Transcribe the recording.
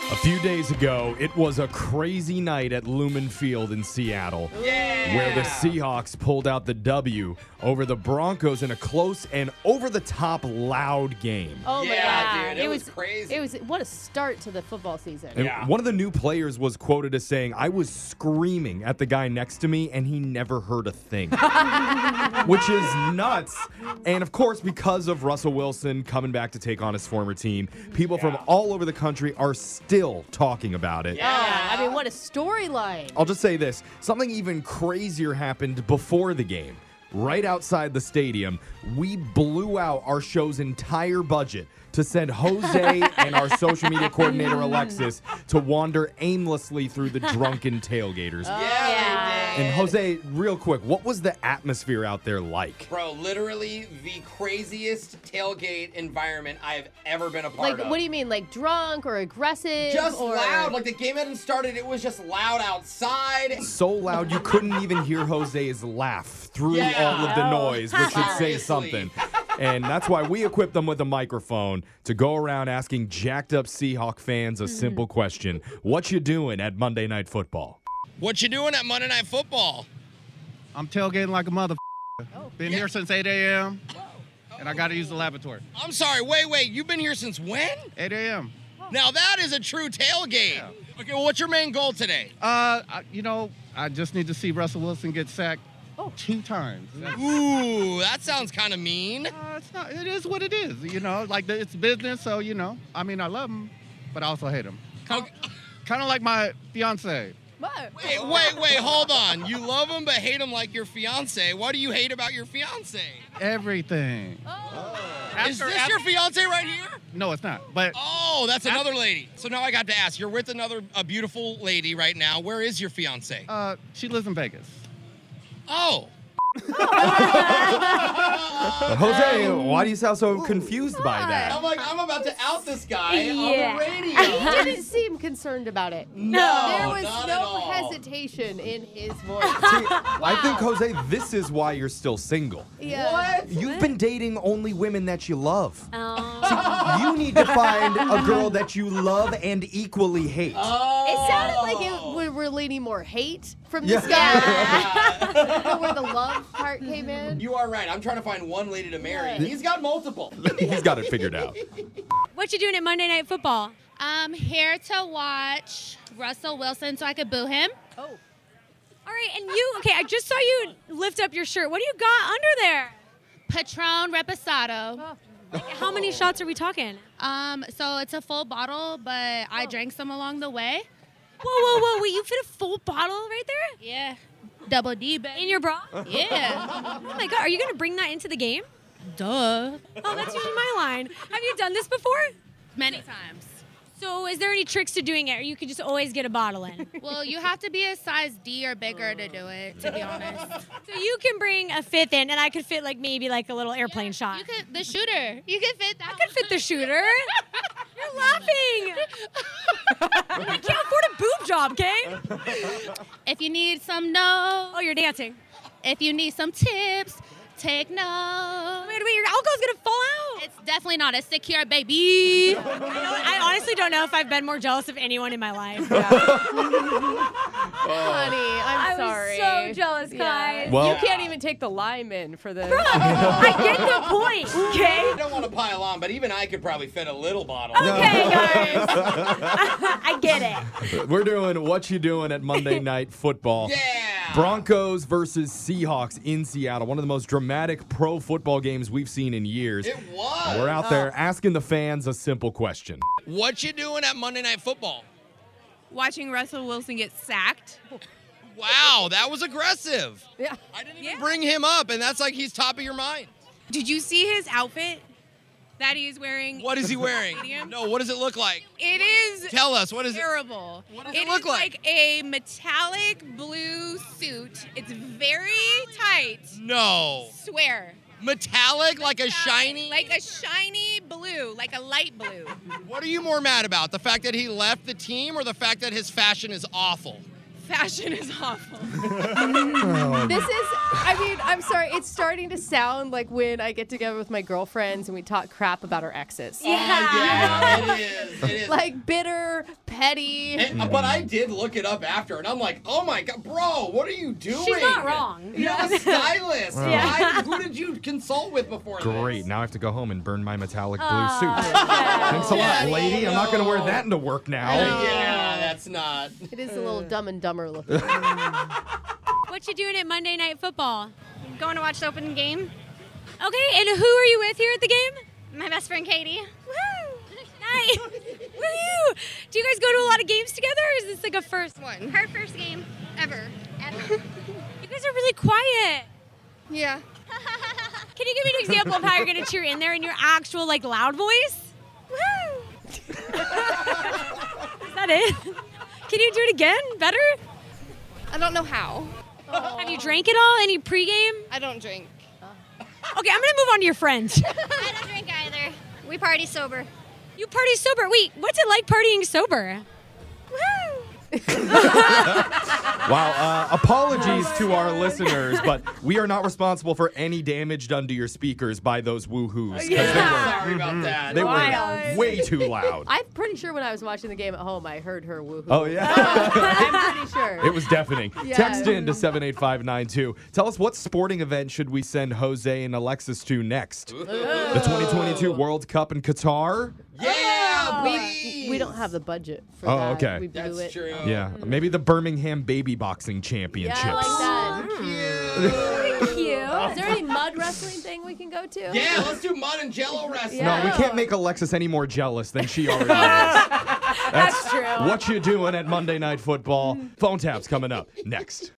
A few days ago, it was a crazy night at Lumen Field in Seattle, where the Seahawks pulled out the W over the Broncos in a close and over-the-top loud game. Oh my Yeah, God. dude, it was crazy. It was what a start to the football season. And one of the new players was quoted as saying, "I was screaming at the guy next to me, and he never heard a thing," which is nuts. And of course, because of Russell Wilson coming back to take on his former team, people from all over the country are still talking about it. Oh, I mean, what a storyline. I'll just say this. Something even crazier happened before the game. Right outside the stadium, we blew out our show's entire budget to send Jose and our social media coordinator, Alexis, to wander aimlessly through the drunken tailgaters. And Jose, real quick, what was the atmosphere out there like? Bro, literally the craziest tailgate environment I've ever been a part Like, of. what do you mean? Like drunk or aggressive? Just or... loud. Like the game hadn't started. It was just loud outside. So loud you couldn't even hear Jose's laugh through Yeah. all of the noise, which should say Seriously. something. And that's why we equipped them with a microphone to go around asking jacked up Seahawk fans a simple question. What you doing at Monday Night Football? What you doing at Monday Night Football? I'm tailgating like a mother. Been here since 8 a.m. and I got to use the laboratory. I'm sorry, wait. You've been here since when? 8 a.m. Now that is a true tailgate. Yeah. Okay, well, what's your main goal today? I just need to see Russell Wilson get sacked 2 times. Ooh, that sounds kind of mean. It's not. It is what it is. It's business. So I mean, I love him, but I also hate him. Okay. Kind of like my fiance. What? Wait, hold on. You love him but hate him like your fiance. What do you hate about your fiance? Everything. Is this your fiance right here? No, it's not. But Oh, that's another lady. So now I got to ask. You're with a beautiful lady right now. Where is your fiance? she lives in Vegas. Oh. Jose, why do you sound so confused by that? I'm like, I'm about to out this guy on Yeah. the radio. He didn't seem concerned about it. No, There was not at no all. hesitation in his voice. See, I think, Jose, this is why you're still single. Yeah. You've been dating only women that you love. See, you need to find a girl that you love and equally hate. It sounded like we were leaning more hate from this guy. Where the love part came in. You are right. I'm trying to find one lady to marry. He's got multiple. He's got it figured out. What you doing at Monday Night Football? I'm here to watch Russell Wilson so I could boo him. All right, and I just saw you lift up your shirt. What do you got under there? Patron Reposado. How many shots are we talking? So it's a full bottle, but I drank some along the way. Whoa, wait, you fit a full bottle right there? Yeah. Double D, baby. In your bra? Yeah. Oh my God, are you going to bring that into the game? Duh. Oh, that's usually my line. Have you done this before? Many times. So is there any tricks to doing it, or you could just always get a bottle in? Well, you have to be a size D or bigger to do it, to be honest. So you can bring a fifth in, and I could fit maybe a little airplane shot. You could, the shooter. You could fit that. I could fit the shooter. You're laughing. I can't afford a boob job, okay? If you need some notes, Oh, you're dancing. if you need some tips, take notes. Wait, your alcohol's gonna fall out. It's definitely not a secure baby. I honestly don't know if I've been more jealous of anyone in my life. Honey, I'm sorry. I was so jealous, Kai. Well- you can't even take the lime in for this. I get the point, okay? I don't want to pile on, but even I could probably fit a little bottle. Okay, guys. I get it. We're doing What You Doing at Monday Night Football. Yeah. Broncos versus Seahawks in Seattle. One of the most dramatic pro football games we've seen in years. It was. We're out there asking the fans a simple question. What you doing at Monday Night Football? Watching Russell Wilson get sacked. Wow, that was aggressive. Yeah. I didn't even bring him up, and that's like he's top of your mind. Did you see his outfit that he's wearing? What is he wearing? Stadium? No, what does it look like? It is Tell us, what is it? terrible. What does it look is like? a metallic blue suit. It's very tight. No. Swear. Metallic, like a shiny? Like a shiny blue, like a light blue. What are you more mad about? The fact that he left the team or the fact that his fashion is awful? Fashion is awful. This is, I mean, I'm sorry. It's starting to sound like when I get together with my girlfriends and we talk crap about our exes. Yeah, it is. It is. Like bitter, petty. But I did look it up after, and I'm like, oh my god, bro, what are you doing? She's not wrong. You're a stylist. Yeah. Who did you consult with before Great. this? Now I have to go home and burn my metallic blue suit. Thanks a lot, lady. I'm not going to wear that into work now. Yeah, that's not. It is a little Dumb and Dumber looking. What you doing at Monday Night Football? Going to watch the open game. Okay, and who are you with here at the game? My best friend Katie. Woo! Nice! Woo! Do you guys go to a lot of games together, or is this like a first one? Her first game ever. You guys are really quiet. Yeah. Can you give me an example of how you're going to cheer in there in your actual, like, loud voice? Woo! Is that it? Can you do it again? Better? I don't know how. Have you drank it all? Any pregame? I don't drink. Okay, I'm going to move on to your friends. I don't drink either. We party sober. You party sober. Wait, what's it like partying sober? Woo! Wow, apologies to our listeners, but we are not responsible for any damage done to your speakers by those woo-hoos. 'Cause Sorry about that. They were way too loud. I'm pretty sure when I was watching the game at home, I heard her woohoo. Oh, yeah. I'm pretty sure. It was deafening. Yeah. Text in to 78592. Tell us, what sporting event should we send Jose and Alexis to next? The 2022 World Cup in Qatar? Yeah, please. We don't have the budget for Oh, that. okay. We blew That's it. true. Yeah, maybe the Birmingham Baby Boxing Championships. Yeah, I like that. Cute. Is there any mud wrestling thing we can go to? Yeah, let's do mud and jello wrestling. Yeah. No, we can't make Alexis any more jealous than she already is. That's true. What you doing at Monday Night Football? Phone taps coming up next.